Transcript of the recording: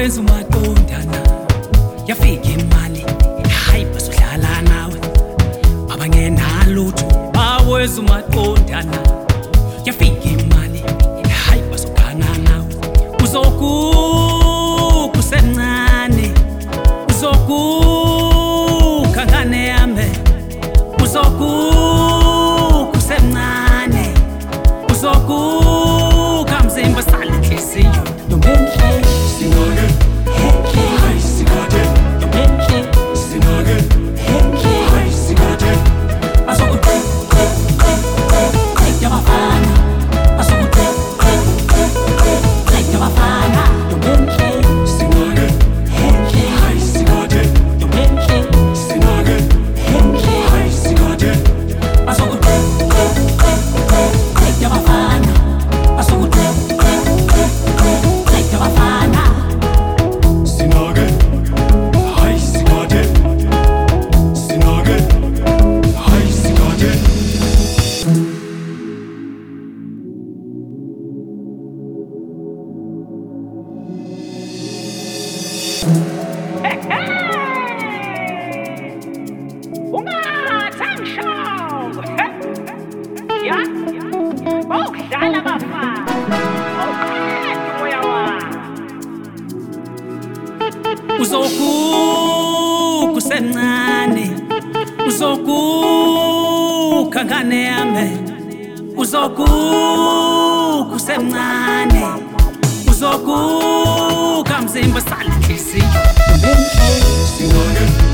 wenza umaqondana yafika imali hayi basohlala nawe abangenalutho bawenza umaqondana yafika imali hayi basogana nawe uzokuku sencane uzokuka ngane yami uzokuku sencane uzokuka mzimba sale inhliziyo Bentley, Sinage, Bentley, High Sinage, Bentley, Sinage, Bentley, High Sinage. Asokude, like yabafana. Asokude, like yabafana. Bentley, Sinage, Bentley, High Sinage, Bentley, Sinage, Bentley, High Sinage. Asokude, like yabafana. Asokude. Sinage, High Sinage, Sinage, High Sinage. Ungathangishow ya ukudlala bafana uqeda moya wami uzokuku sencane uzokuka ngane yami uzokuku sencane uzokuka mzimba sale inhliziyo Bentley, Sinage.